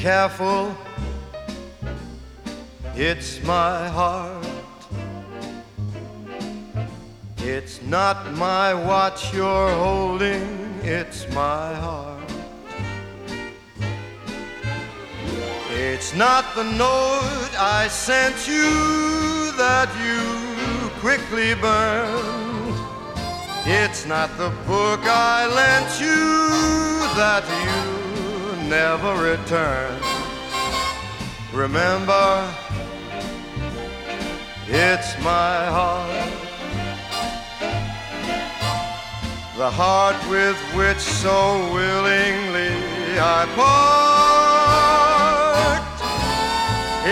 careful, it's my heart. It's not my watch you're holding, it's my heart. It's not the note I sent you that you quickly burned. It's not the book I lent you that you never returned. Remember, it's my heart. The heart with which so willingly I part.